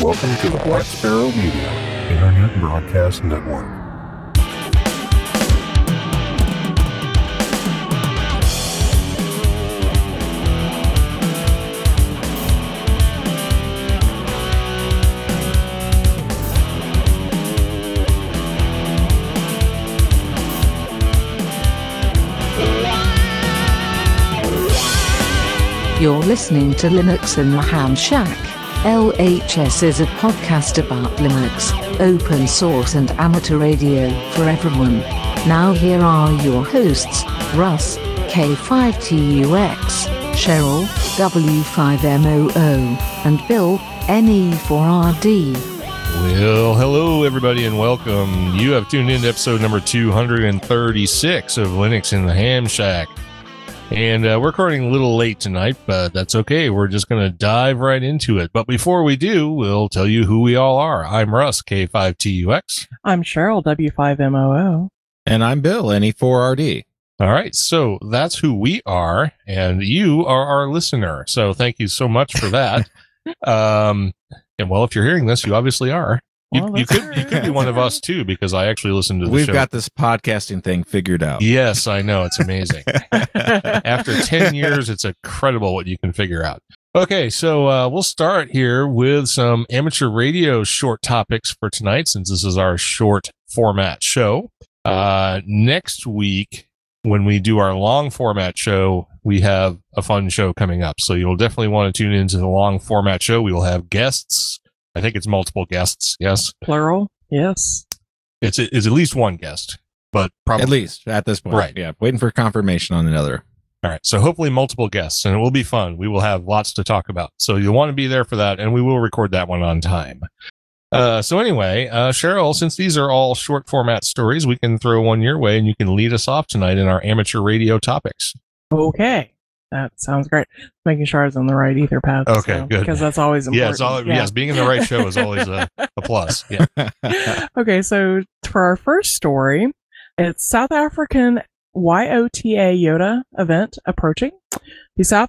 Welcome to the Black Sparrow Media Internet Broadcast Network. You're listening to Linux in the Ham Shack. LHS is a podcast about Linux, open source and amateur radio for everyone. Now here are your hosts, Russ, K5TUX, Cheryl, W5MOO, and Bill, NE4RD. Well, hello everybody and welcome. You have tuned in to episode number 236 of Linux in the Ham Shack. And we're recording a little late tonight, but that's okay. We're just going to dive right into it. But before we do, we'll tell you who we all are. I'm Russ, K5TUX. I'm Cheryl, W5MOO. And I'm Bill, NE4RD. All right, so that's who we are, and you are our listener. So thank you so much for that. And well, if you're hearing this, you obviously are. You could be one of us too, because I actually listened to the show. We've got this podcasting thing figured out. Yes, I know. It's amazing. After 10 years, it's incredible what you can figure out. Okay, so we'll start here with some amateur radio short topics for tonight, since this is our short format show. Next week, when we do our long format show, we have a fun show coming up. So you'll definitely want to tune into the long format show. We will have guests. I think it's multiple guests. Yes. Plural. Yes. It's at least one guest, but probably at least at this point. Right. Yeah. Waiting for confirmation on another. All right. So hopefully multiple guests, and it will be fun. We will have lots to talk about. So you'll want to be there for that, and we will record that one on time. So anyway, Cheryl, since these are all short format stories, we can throw one your way, and you can lead us off tonight in our amateur radio topics. Okay. That sounds great. Making sure I was on the right ether path. Okay, good. Because that's always important. Yes, being in the right show is always a plus. Yeah. Okay, so for our first story, it's South African YOTA Yoda event approaching. The South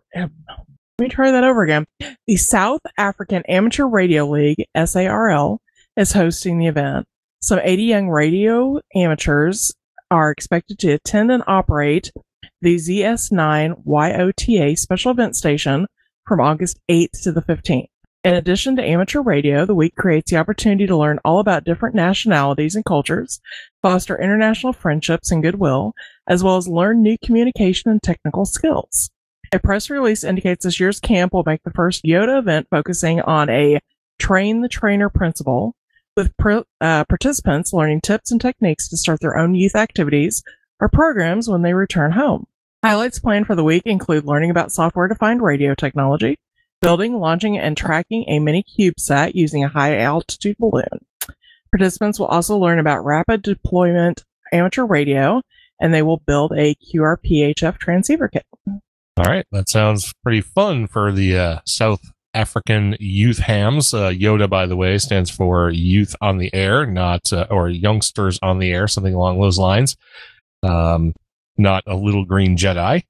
African Amateur Radio League, SARL, is hosting the event. Some 80 young radio amateurs are expected to attend and operate the ZS9 YOTA special event station from August 8th to the 15th. In addition to amateur radio, the week creates the opportunity to learn all about different nationalities and cultures, foster international friendships and goodwill, as well as learn new communication and technical skills. A press release indicates this year's camp will make the first Yoda event focusing on a train the trainer principle, with participants learning tips and techniques to start their own youth activities or programs when they return home. Highlights planned for the week include learning about software-defined radio technology, building, launching, and tracking a mini CubeSat using a high-altitude balloon. Participants will also learn about rapid deployment amateur radio, and they will build a QRPHF transceiver kit. All right, that sounds pretty fun for the South African youth hams. YOTA, by the way, stands for Youth on the Air, not or Youngsters on the Air, something along those lines. Not a little green Jedi.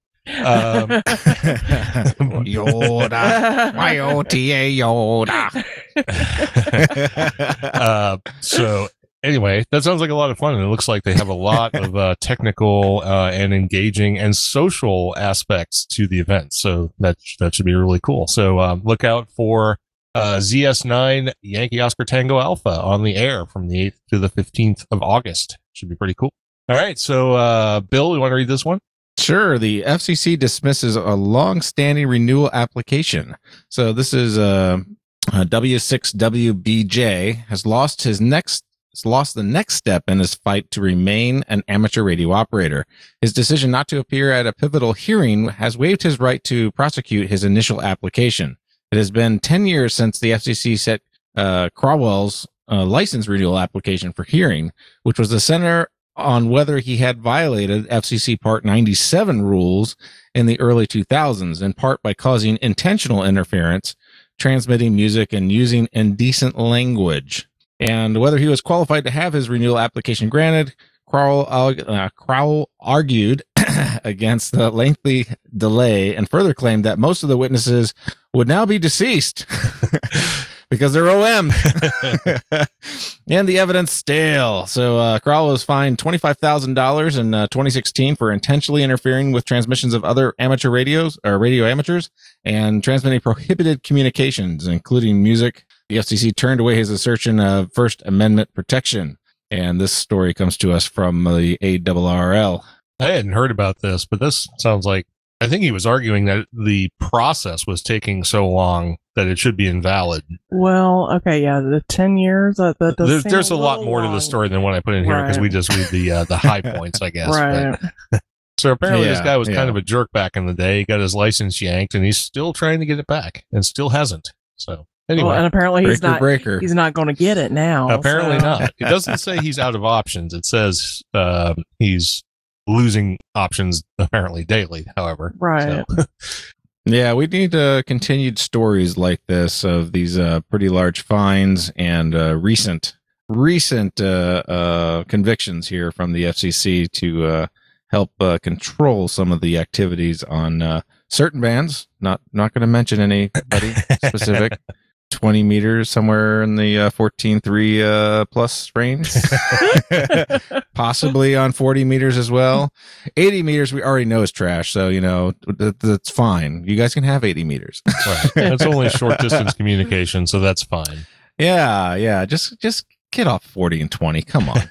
Yoda. YOTA Yoda. So anyway, that sounds like a lot of fun. And it looks like they have a lot of technical and engaging and social aspects to the event. So that should be really cool. So look out for ZS9 Yankee Oscar Tango Alpha on the air from the 8th to the 15th of August. Should be pretty cool. All right, so Bill, you want to read this one? Sure. The FCC dismisses a long-standing renewal application. So this is W6WBJ has lost the next step in his fight to remain an amateur radio operator. His decision not to appear at a pivotal hearing has waived his right to prosecute his initial application. It has been 10 years since the FCC set Crowell's license renewal application for hearing, which was the center on whether he had violated FCC Part 97 rules in the early 2000s, in part by causing intentional interference, transmitting music, and using indecent language. And whether he was qualified to have his renewal application granted, Crowell argued against the lengthy delay and further claimed that most of the witnesses would now be deceased. because they're OM. And the evidence stale. So Crawl was fined $25,000 in 2016 for intentionally interfering with transmissions of other amateur radios or radio amateurs and transmitting prohibited communications, including music. The FCC turned away his assertion of First Amendment protection. And this story comes to us from the ARRL. I hadn't heard about this, but this sounds like, I think he was arguing that the process was taking so long that it should be invalid. Well, okay, yeah, the 10 years. That does There's a lot little more to long. the story than what I put in here because Right. we just read the high points, I guess. Right. But, so apparently this Yeah, guy was yeah. kind of a jerk back in the day. He got his license yanked, and he's still trying to get it back, and still hasn't. So anyway, Well, and apparently he's Breaker. not. He's not going to get it now. apparently so- not. It doesn't say he's out of options. It says he's losing options apparently daily. However, Right. So, Yeah, we need continued stories like this of these pretty large fines and recent convictions here from the FCC to help control some of the activities on certain bands. Not going to mention anybody specific. 20 meters, somewhere in the 14.3 plus range. Possibly on 40 meters as well. 80 meters we already know is trash, so that's fine. You guys can have 80 meters. right. That's only short distance communication, so that's fine. Yeah. Just get off 40 and 20. Come on.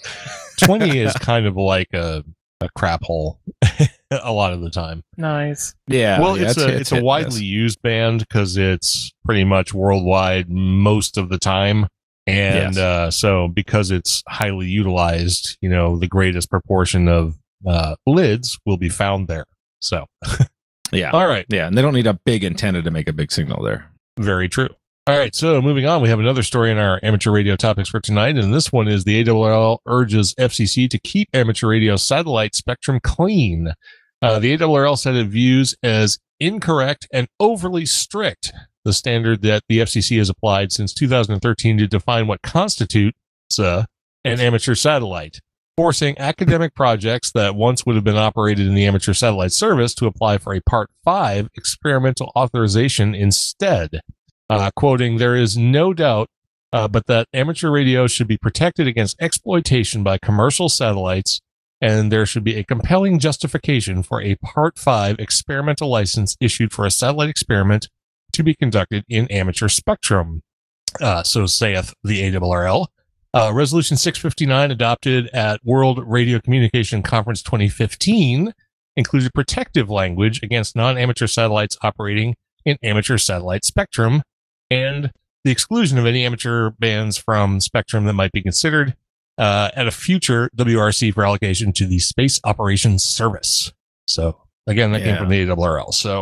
20 is kind of like a crap hole a lot of the time. Nice. Yeah. Well, yeah, it's hit a and miss. widely used band because it's pretty much worldwide most of the time. And so because it's highly utilized, the greatest proportion of lids will be found there. So, Yeah. all right. Yeah, and they don't need a big antenna to make a big signal there. Very true. All right, so moving on, we have another story in our amateur radio topics for tonight, and this one is the ARRL urges FCC to keep amateur radio satellite spectrum clean. The ARRL said it views as incorrect and overly strict the standard that the FCC has applied since 2013 to define what constitutes an amateur satellite, forcing academic projects that once would have been operated in the amateur satellite service to apply for a Part 5 experimental authorization instead. Quoting, there is no doubt but that amateur radio should be protected against exploitation by commercial satellites, and there should be a compelling justification for a Part 5 experimental license issued for a satellite experiment to be conducted in amateur spectrum. So saith the ARRL. Resolution 659 adopted at World Radio Communication Conference 2015 included protective language against non-amateur satellites operating in amateur satellite spectrum, and the exclusion of any amateur bands from spectrum that might be considered at a future WRC for allocation to the Space Operations Service. So again, that came from the ARRL. So,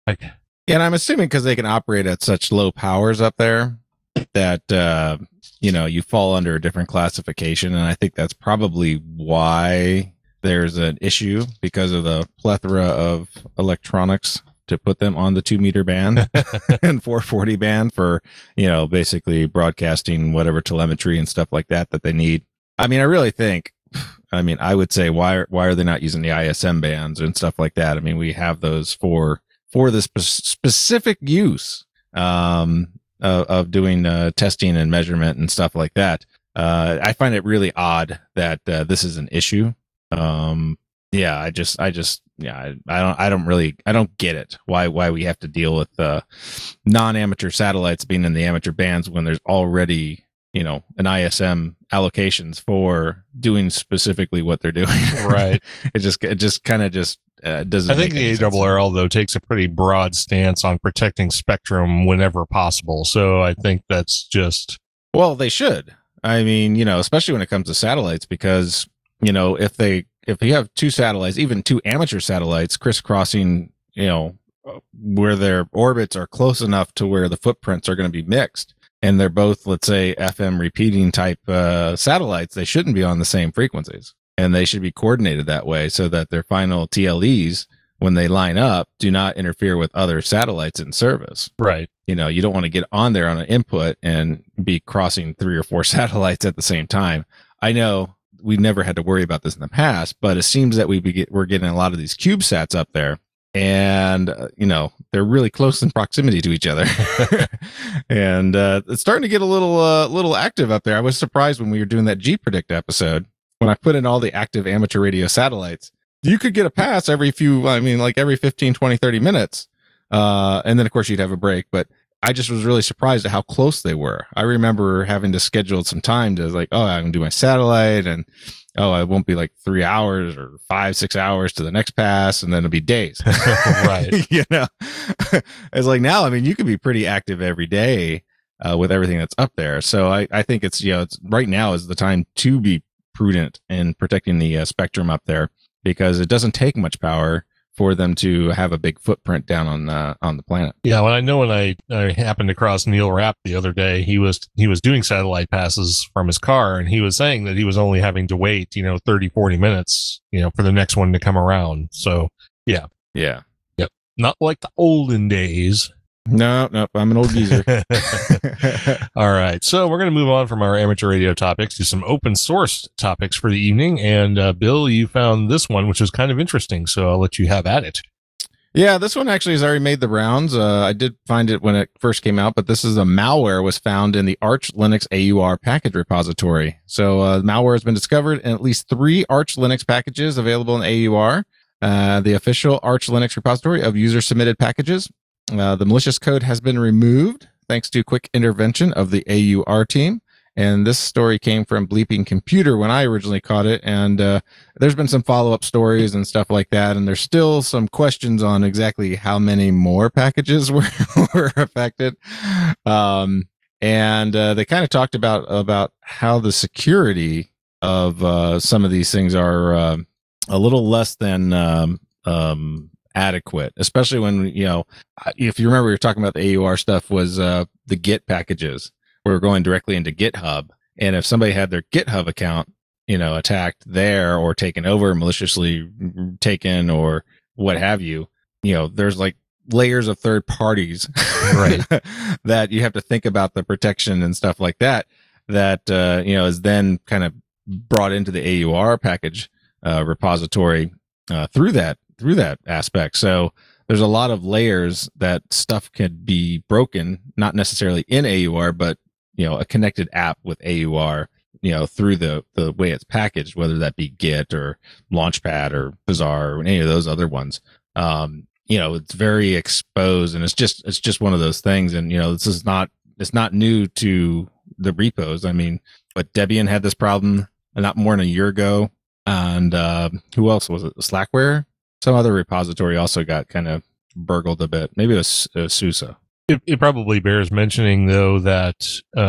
and I'm assuming because they can operate at such low powers up there that you fall under a different classification, and I think that's probably why there's an issue because of the plethora of electronics to put them on the 2 meter band and 440 band for, basically broadcasting whatever telemetry and stuff like that they need. I mean, I really think, I would say, why are they not using the ISM bands and stuff like that? I mean, we have those for this specific use, of doing, testing and measurement and stuff like that. I find it really odd that, this is an issue. I don't get it. Why we have to deal with non-amateur satellites being in the amateur bands when there's already, an ISM allocations for doing specifically what they're doing. right. It just kind of doesn't. I think the ARRL, though, takes a pretty broad stance on protecting spectrum whenever possible. So I think that's just... Well, they should. I mean, especially when it comes to satellites, because, if you have 2 satellites, even 2 amateur satellites crisscrossing, where their orbits are close enough to where the footprints are going to be mixed, and they're both, let's say, FM repeating type satellites, they shouldn't be on the same frequencies, and they should be coordinated that way so that their final TLEs, when they line up, do not interfere with other satellites in service. Right. You don't want to get on there on an input and be crossing 3 or 4 satellites at the same time. I know we never had to worry about this in the past, but it seems that we're getting a lot of these CubeSats up there and they're really close in proximity to each other. And it's starting to get a little active up there. I was surprised when we were doing that G-Predict episode, when I put in all the active amateur radio satellites, you could get a pass every 15, 20, 30 minutes. And then of course you'd have a break, but I just was really surprised at how close they were. I remember having to schedule some time to I'm going to do my satellite, and it won't be like 3 hours or 5-6 hours to the next pass, and then it'll be days. Right. It's like now, you can be pretty active every day with everything that's up there. So I think it's right now is the time to be prudent in protecting the spectrum up there, because it doesn't take much power for them to have a big footprint down on the planet. Yeah, well, I know when I happened across Neil Rapp the other day, he was doing satellite passes from his car, and he was saying that he was only having to wait 30-40 minutes for the next one to come around. So yeah, yep, not like the olden days. No, I'm an old geezer. All right, so we're going to move on from our amateur radio topics to some open source topics for the evening. And Bill, you found this one, which is kind of interesting, so I'll let you have at it. Yeah, this one actually has already made the rounds. I did find it when it first came out, but this is a malware was found in the Arch Linux AUR package repository. So malware has been discovered in at least 3 Arch Linux packages available in AUR, the official Arch Linux repository of user-submitted packages. The malicious code has been removed thanks to quick intervention of the AUR team. And this story came from Bleeping Computer when I originally caught it. And there's been some follow-up stories and stuff like that. And there's still some questions on exactly how many more packages were affected. And they kind of talked about how the security of some of these things are a little less than adequate, especially when, if you remember, we were talking about the AUR stuff was the Git packages. We were going directly into GitHub. And if somebody had their GitHub account, attacked there or taken over, maliciously taken or what have you, there's like layers of third parties, right? That you have to think about the protection and stuff like that, is then kind of brought into the AUR package repository through that aspect. So there's a lot of layers that stuff could be broken, not necessarily in AUR, but a connected app with AUR, through the way it's packaged, whether that be Git or Launchpad or Bazaar or any of those other ones. It's very exposed, and it's just one of those things. And it's not new to the repos. But Debian had this problem not more than a year ago, and who else was it? Slackware. Some other repository also got kind of burgled a bit. Maybe it was SUSE. It probably bears mentioning, though, that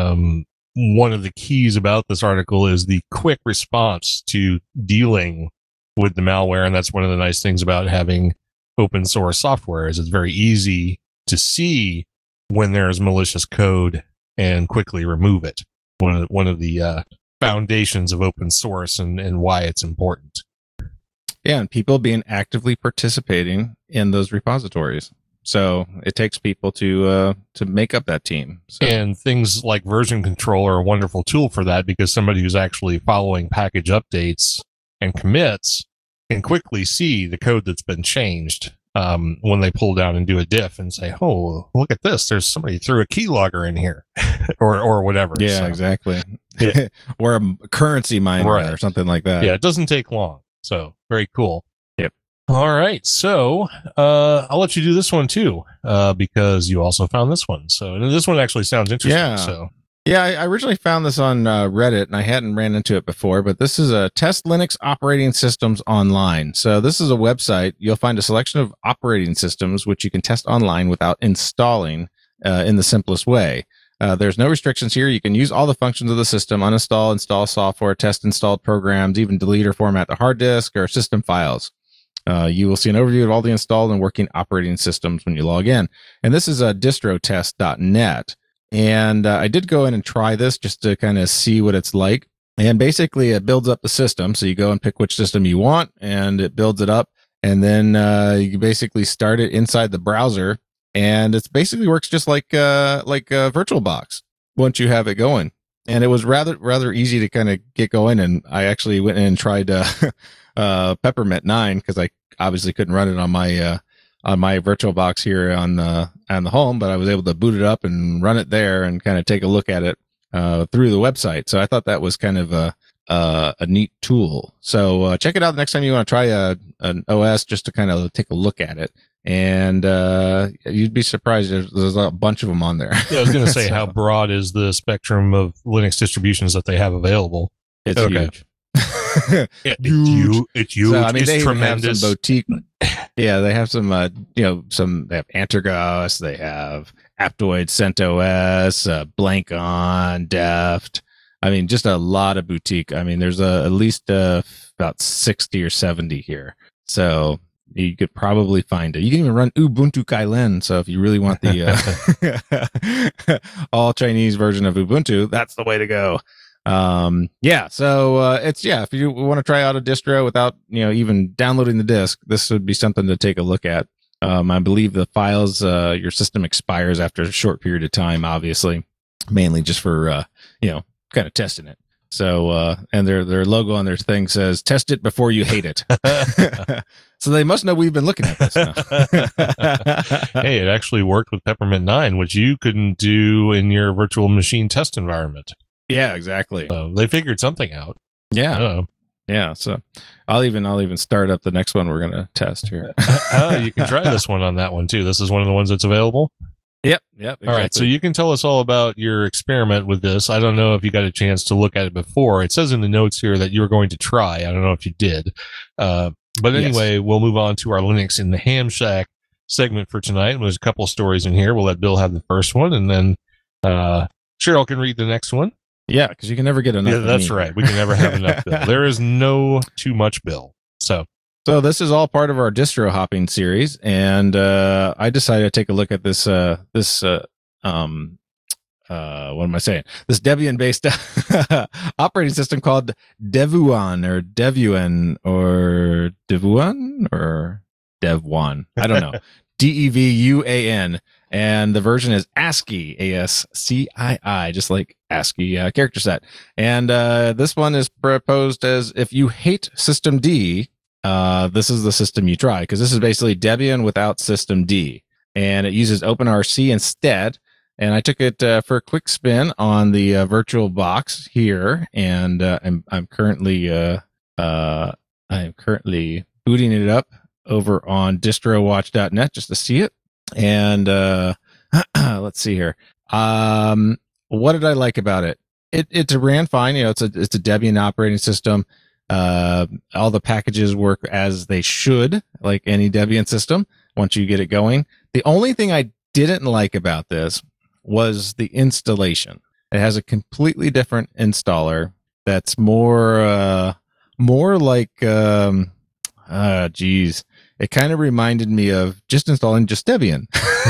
one of the keys about this article is the quick response to dealing with the malware. And that's one of the nice things about having open source software is it's very easy to see when there's malicious code and quickly remove it. One of the foundations of open source and why it's important. Yeah, and people being actively participating in those repositories. So it takes people to make up that team. So. And things like version control are a wonderful tool for that, because somebody who's actually following package updates and commits can quickly see the code that's been changed when they pull down and do a diff and say, "Oh, look at this! There's somebody threw a keylogger in here," or whatever. Yeah, exactly. Yeah. Or a currency miner or something like that. Yeah, it doesn't take long. So very cool. Yep. All right. So I'll let you do this one too, because you also found this one. So this one actually sounds interesting. Yeah. So yeah, I originally found this on Reddit, and I hadn't ran into it before, but this is a Test Linux Operating Systems Online. So this is a website. You'll find a selection of operating systems which you can test online without installing in the simplest way. There's no restrictions here. You can use all the functions of the system, uninstall, install software, test installed programs, even delete or format the hard disk or system files. You will see an overview of all the installed and working operating systems when you log in. And this is distrotest.net. And I did go in and try this just to kind of see what it's like. And basically it builds up the system. So you go and pick which system you want, and it builds it up. And then you basically start it inside the browser. And it basically works just like VirtualBox once you have it going. And it was rather easy to kind of get going. And I actually went in and tried Peppermint 9 because I obviously couldn't run it on my my VirtualBox here on the home, but I was able to boot it up and run it there and kind of take a look at it through the website. So I thought that was kind of a neat tool. So check it out the next time you want to try an OS, just to kind of take a look at it. And you'd be surprised. There's a bunch of them on there. Yeah, I was going to say, how broad is the spectrum of Linux distributions that they have available? It's huge. It's huge. So, I mean, it's they tremendous. have some boutique. Yeah, they have some. They have Antergos. They have Aptoid, CentOS, Blankon, Deft. I mean, just a lot of boutique. I mean, there's at least about 60 or 70 here. So you could probably find it. You can even run Ubuntu Kylin. So if you really want the all Chinese version of Ubuntu, that's the way to go. So if you want to try out a distro without, even downloading the disk, this would be something to take a look at. I believe the files, your system expires after a short period of time, obviously, mainly just for, kind of testing it. So, and their logo on their thing says, test it before you hate it. So they must know we've been looking at this now. Hey, it actually worked with Peppermint 9, which you couldn't do in your virtual machine test environment. Yeah, exactly. So they figured something out. Yeah. Yeah. So I'll even start up the next one we're going to test here. You can try this one on that one too. This is one of the ones that's available. Yep. Exactly. All right. So you can tell us all about your experiment with this. I don't know if you got a chance to look at it before. It says in the notes here that you were going to try. I don't know if you did. But anyway, We'll move on to our Linux in the Ham Shack segment for tonight. There's a couple of stories in here. We'll let Bill have the first one, and then Cheryl can read the next one. Yeah, because you can never get enough. Yeah, that's right. We can never have enough Bill. There is no too much Bill. So this is all part of our distro hopping series, and I decided to take a look at this what am I saying? This Debian-based operating system called Devuan or Devuan or Devuan or Devwan. I don't know. Devuan. And the version is ASCII, ASCII, just like ASCII character set. And this one is proposed as, if you hate System D, this is the system you try, because this is basically Debian without System D. And it uses OpenRC instead. And I took it for a quick spin on the VirtualBox here, and I'm currently booting it up over on distrowatch.net just to see it. And let's see here. What did I like about it? It ran fine. It's a Debian operating system. All the packages work as they should, like any Debian system, once you get it going. The only thing I didn't like about this was the installation. It has a completely different installer that's more like, it kind of reminded me of just installing just Debian.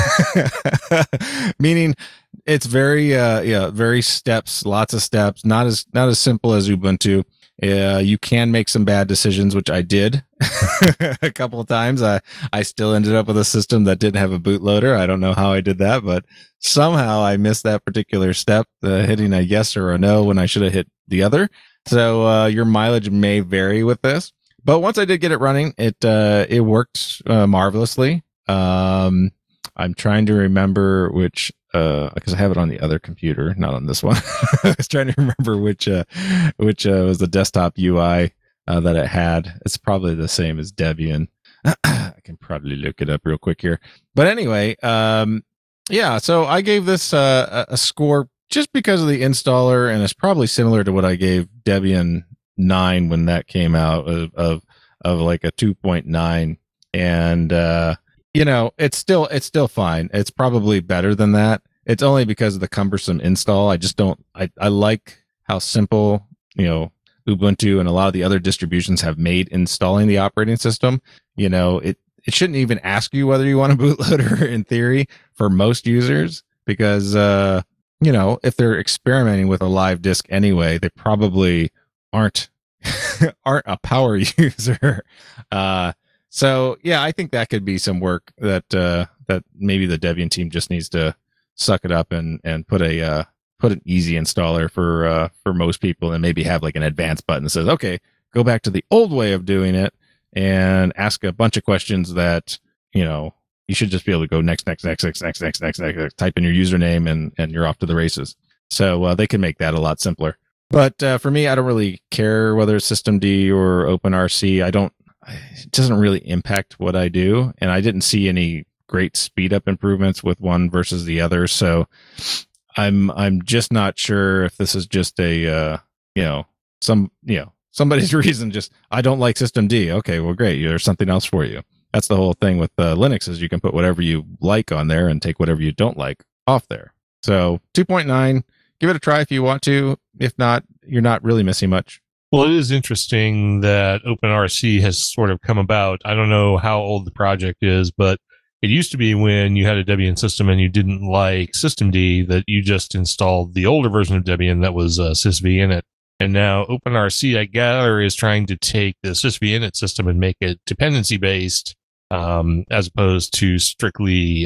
Meaning it's very steps, lots of steps, not as simple as Ubuntu. You can make some bad decisions, which I did a couple of times. I still ended up with a system that didn't have a bootloader. I don't know how I did that, but somehow I missed that particular step, hitting a yes or a no when I should have hit the other. So your mileage may vary with this. But once I did get it running, it worked marvelously. I'm trying to remember which, because I have it on the other computer, not on this one. I was trying to remember which was the desktop UI that it had. It's probably the same as Debian. I can probably look it up real quick here. But anyway, so I gave this a score just because of the installer, and it's probably similar to what I gave Debian 9 when that came out of like a 2.9. And it's still fine. It's probably better than that. It's only because of the cumbersome install. I like how simple, Ubuntu and a lot of the other distributions have made installing the operating system. It shouldn't even ask you whether you want a bootloader in theory for most users, because, if they're experimenting with a live disk anyway, they probably aren't a power user. So yeah, I think that could be some work that maybe the Debian team just needs to suck it up and put an easy installer for most people, and maybe have like an advanced button that says, okay, go back to the old way of doing it and ask a bunch of questions that, You should just be able to go next, type in your username, and you're off to the races. So they can make that a lot simpler. But for me, I don't really care whether it's systemd or OpenRC. It doesn't really impact what I do, and I didn't see any great speed up improvements with one versus the other. So I'm just not sure if this is just a somebody's reason. Just I don't like systemd. Okay, well, great. There's something else for you. That's the whole thing with Linux is you can put whatever you like on there and take whatever you don't like off there. So 2.9. Give it a try if you want to. If not, you're not really missing much. Well, it is interesting that OpenRC has sort of come about. I don't know how old the project is, but it used to be when you had a Debian system and you didn't like systemd that you just installed the older version of Debian that was sysvinit. And now OpenRC, I gather, is trying to take the sysvinit system and make it dependency-based as opposed to strictly,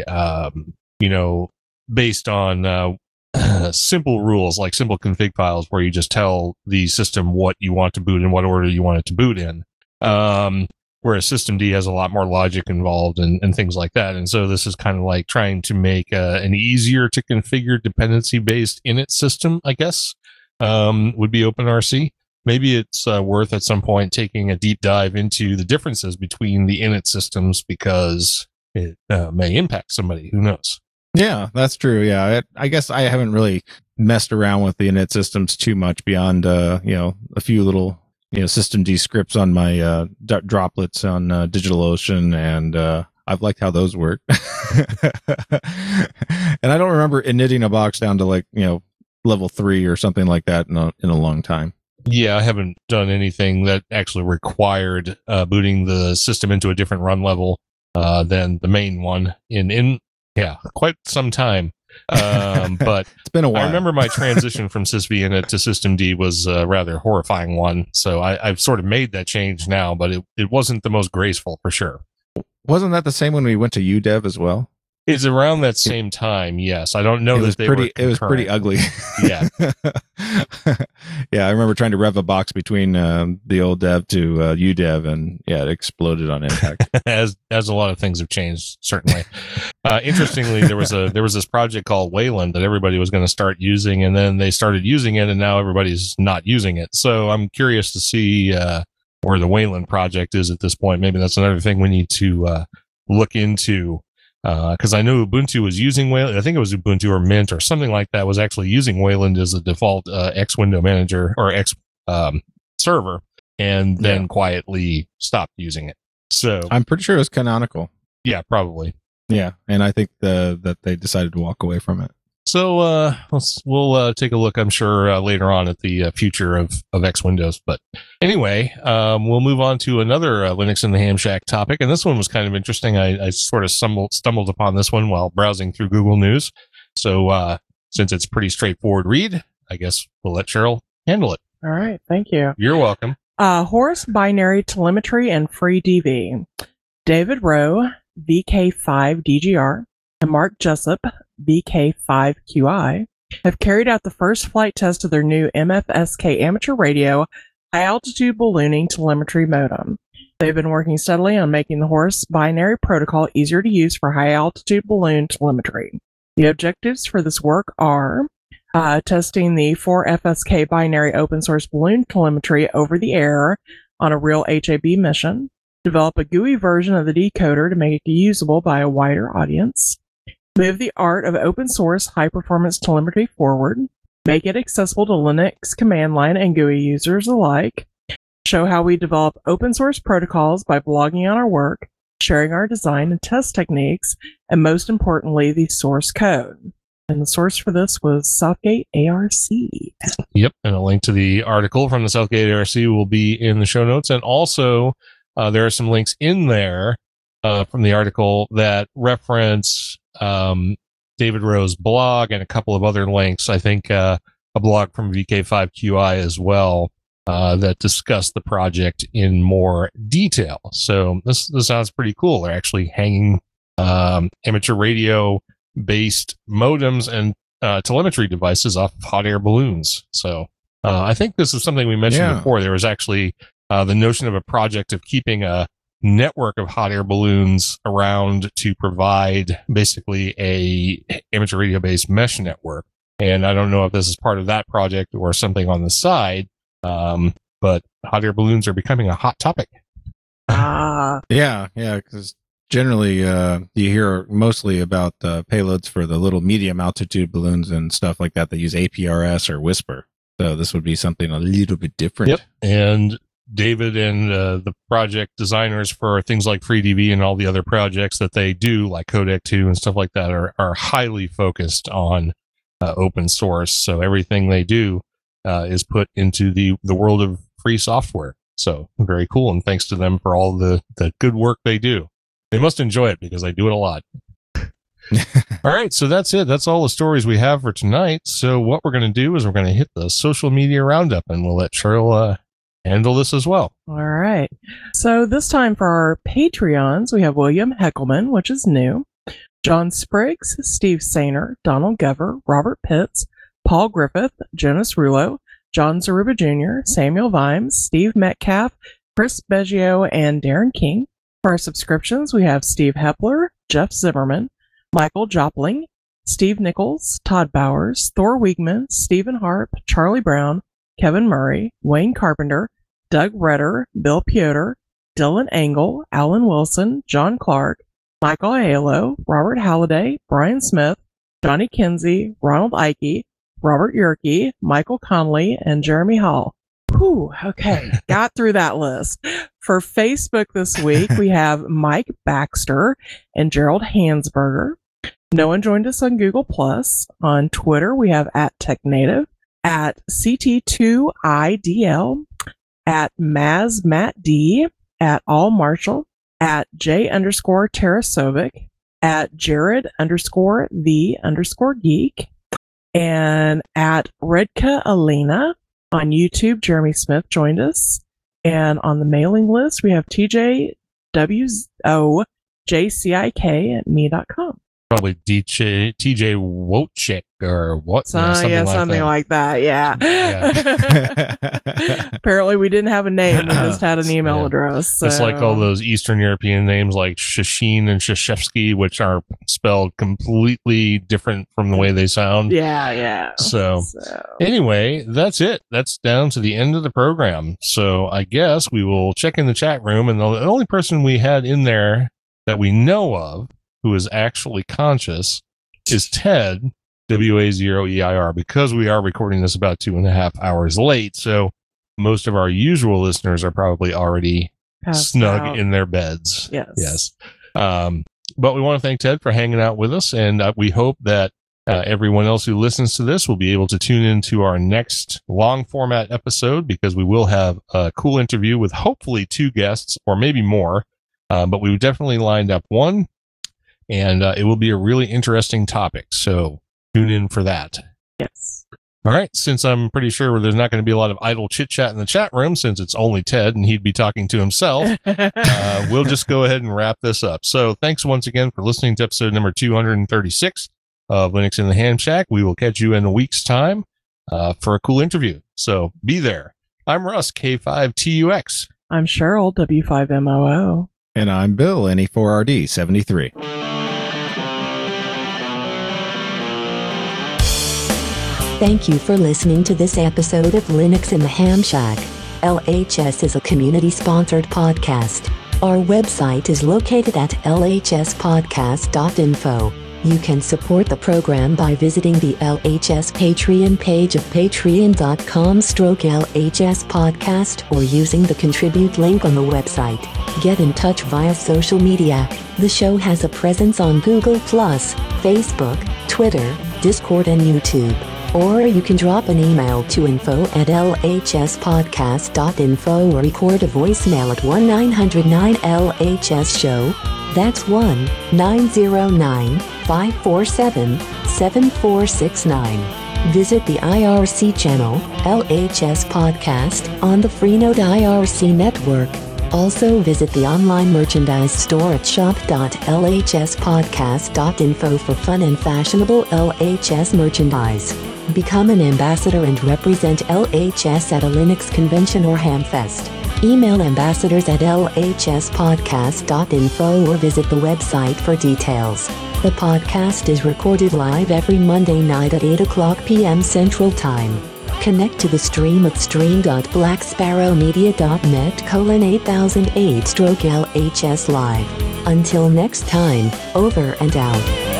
based on simple rules like simple config files where you just tell the system what you want to boot in what order you want it to boot in. Whereas systemd has a lot more logic involved and things like that. And so this is kind of like trying to make an easier to configure dependency based init system, I guess, would be OpenRC. Maybe it's worth at some point taking a deep dive into the differences between the init systems because it may impact somebody. Who knows? Yeah, that's true. Yeah, I guess I haven't really messed around with the init systems too much beyond, a few little, systemd scripts on my droplets on DigitalOcean, and I've liked how those work. And I don't remember initting a box down to level 3 or something like that in a long time. Yeah, I haven't done anything that actually required booting the system into a different run level than the main one in quite some time. But it's been a while. I remember my transition from sysvinit to systemd was a rather horrifying one. So I've sort of made that change now, but it wasn't the most graceful for sure. Wasn't that the same when we went to UDEV as well? It's around that same time. Yes. I don't know that they were concurrent. It was pretty ugly. Yeah. Yeah. I remember trying to rev a box between the old dev to UDEV, and it exploded on impact. as a lot of things have changed, certainly. Interestingly, there was this project called Wayland that everybody was going to start using, and then they started using it, and now everybody's not using it. So I'm curious to see where the Wayland project is at this point. Maybe that's another thing we need to look into. Because I know Ubuntu was using Wayland. I think it was Ubuntu or Mint or something like that was actually using Wayland as a default X window manager or X server, and then quietly stopped using it. So I'm pretty sure it was canonical. Yeah, probably. Yeah, and I think that they decided to walk away from it. So we'll take a look, I'm sure, later on at the future of X Windows. But anyway, we'll move on to another Linux in the Ham Shack topic. And this one was kind of interesting. I sort of stumbled upon this one while browsing through Google News. So since it's a pretty straightforward read, I guess we'll let Cheryl handle it. All right. Thank you. You're welcome. Horus Binary Telemetry and FreeDV. David Rowe, VK5DGR, and Mark Jessup, VK5QI, have carried out the first flight test of their new MFSK amateur radio high-altitude ballooning telemetry modem. They've been working steadily on making the Horus binary protocol easier to use for high-altitude balloon telemetry. The objectives for this work are testing the 4FSK binary open-source balloon telemetry over the air on a real HAB mission, develop a GUI version of the decoder to make it usable by a wider audience, move the art of open-source high-performance telemetry forward, make it accessible to Linux command line and GUI users alike, show how we develop open-source protocols by blogging on our work, sharing our design and test techniques, and most importantly, the source code. And the source for this was Southgate ARC. Yep, and a link to the article from the Southgate ARC will be in the show notes. And also, there are some links in there from the article that reference David Rowe's blog and a couple of other links. I think a blog from VK5QI as well that discuss the project in more detail. So this sounds pretty cool. They're actually hanging amateur radio based modems and telemetry devices off of hot air balloons. So I think this is something we mentioned before. There was actually the notion of a project of keeping a network of hot air balloons around to provide basically a amateur radio based mesh network. And I don't know if this is part of that project or something on the side, but hot air balloons are becoming a hot topic. Yeah, because generally you hear mostly about payloads for the little medium altitude balloons and stuff like that use APRS or Whisper. So this would be something a little bit different. Yep. And David and the project designers for things like FreeDB and all the other projects that they do, like Codec 2 and stuff like that, are highly focused on open source. So everything they do is put into the world of free software. So very cool. And thanks to them for all the good work they do. They must enjoy it because they do it a lot. All right. So that's it. That's all the stories we have for tonight. So what we're going to do is we're going to hit the social media roundup, and we'll let Cheryl handle this as well. All right. So this time for our Patreons, we have William Heckelman, which is new, John Spriggs, Steve Sainer, Donald Gover, Robert Pitts, Paul Griffith, Jonas Rulo, John Zaruba Jr., Samuel Vimes, Steve Metcalf, Chris Beggio, and Darren King. For our subscriptions, we have Steve Hepler, Jeff Zimmerman, Michael Jopling, Steve Nichols, Todd Bowers, Thor Wiegman, Stephen Harp, Charlie Brown, Kevin Murray, Wayne Carpenter, Doug Redder, Bill Piotr, Dylan Engel, Alan Wilson, John Clark, Michael Aiello, Robert Halliday, Brian Smith, Johnny Kinsey, Ronald Ike, Robert Yerke, Michael Conley, and Jeremy Hall. Whew, okay, got through that list. For Facebook this week, we have Mike Baxter and Gerald Hansberger. No one joined us on Google+. On Twitter, we have @TechNative, @CT2IDL, @MazMattD, @AllMarshall, @J_Tarasovic, @Jared_the_geek, and @Redka Alina. On YouTube, Jeremy Smith joined us. And on the mailing list, we have TJWOJCIK at me.com. Probably TJ Wojcik or what? Something like that. Yeah. Apparently, we didn't have a name. We just had an email address. So. It's like all those Eastern European names like Shashin and Shashevsky, which are spelled completely different from the way they sound. Yeah. So anyway, that's it. That's down to the end of the program. So I guess we will check in the chat room. And the only person we had in there that we know of who is actually conscious is Ted, WA0EIR, because we are recording this about 2.5 hours late. So most of our usual listeners are probably already snug in their beds. Yes. But we want to thank Ted for hanging out with us. And we hope that everyone else who listens to this will be able to tune into our next long format episode, because we will have a cool interview with hopefully 2 guests or maybe more. But we definitely lined up one. And it will be a really interesting topic. So tune in for that. Yes. All right. Since I'm pretty sure there's not going to be a lot of idle chit chat in the chat room, since it's only Ted and he'd be talking to himself, we'll just go ahead and wrap this up. So thanks once again for listening to episode number 236 of Linux in the Ham Shack. We will catch you in a week's time for a cool interview. So be there. I'm Russ, K5TUX. I'm Cheryl, W5MOO. And I'm Bill, NE4RD73. Thank you for listening to this episode of Linux in the Ham Shack. LHS is a community-sponsored podcast. Our website is located at lhspodcast.info. You can support the program by visiting the LHS Patreon page of patreon.com/LHS podcast or using the contribute link on the website. Get in touch via social media. The show has a presence on Google+, Facebook, Twitter, Discord, and YouTube. Or you can drop an email to info@lhspodcast.info or record a voicemail at 1-909-LHS-SHOW. That's 1-909-547-7469. Visit the IRC channel, LHS Podcast, on the Freenode IRC network. Also visit the online merchandise store at shop.lhspodcast.info for fun and fashionable LHS merchandise. Become an ambassador and represent LHS at a Linux convention or Hamfest. Email ambassadors@lhspodcast.info or visit the website for details. The podcast is recorded live every Monday night at 8 p.m. Central Time. Connect to the stream at stream.blacksparrowmedia.net:8008/LHS Live. Until next time, over and out.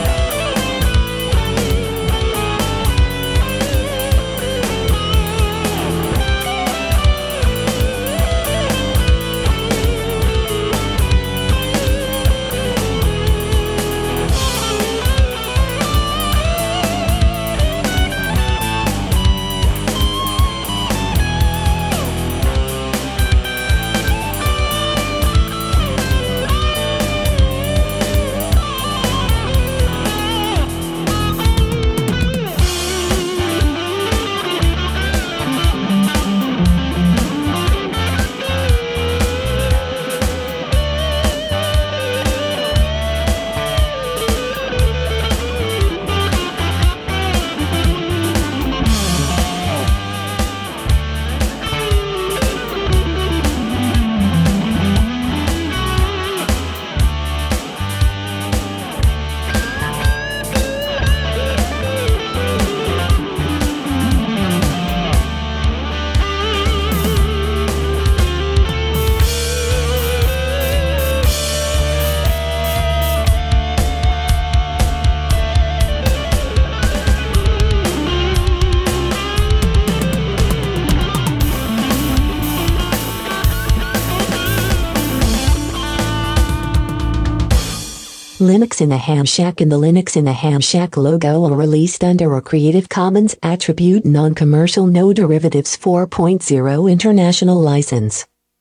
Linux in the Ham Shack and the Linux in the Ham Shack logo are released under a Creative Commons Attribute Non-Commercial No Derivatives 4.0 International License.